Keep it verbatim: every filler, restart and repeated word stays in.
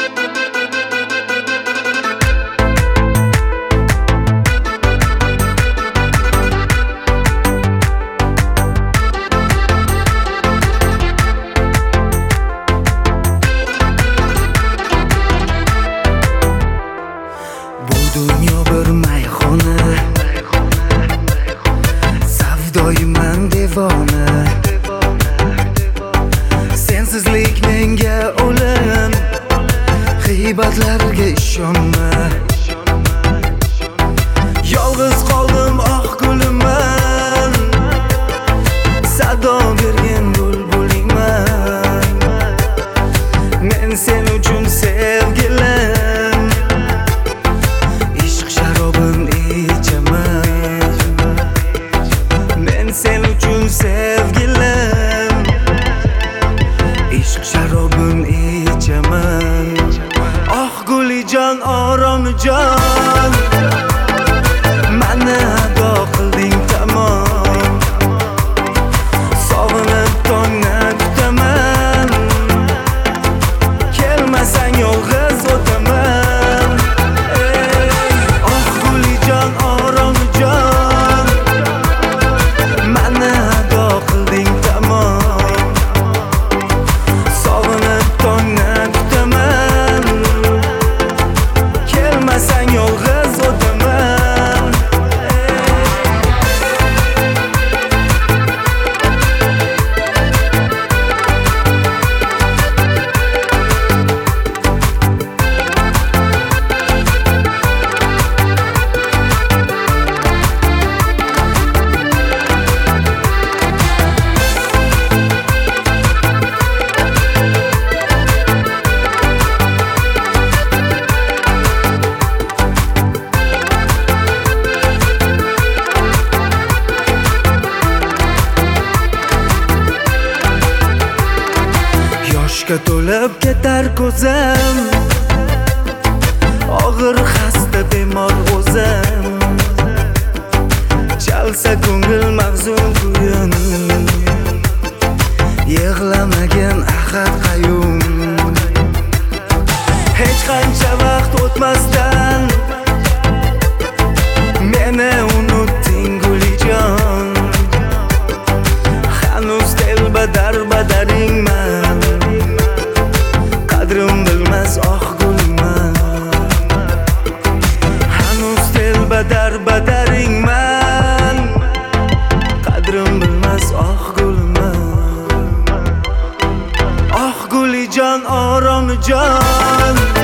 Dunyo bir mayxona, savdoyman devona. Sensizlik menga o'lim, g'iybatlarga ishonma. Yolg'iz qoldim oq guliman, sado bergan bulbulingman. Men sen uchun sevgilim, sen uchun sevgilim, ishq sharobin ichaman. Oh gulijon, oromijon, mani ado qilding tamom. Sog'inib tongni kutaman, kelmasang yolg'iz o'taman. Oh gulijon, oromijon, mani ado qilding tamom. Sog'inib tongni kutaman, kelmasang yolg'iz o'taman. Yoshga to'lib ketar ko'zim, og'ir xasta bemor o'zim. Chalsa ko'ngil mahzun kuyin, yig'lamagan ahad qayyum. Hech qancha vaqt o'tmasdan meni unutding gulijon. Hanuz telbadar badaringman, qadrim bilmas oq gulman. Hanuz telbadar badaringman, qadrim bilmas oq gulman. Oh gulijon, oromijon,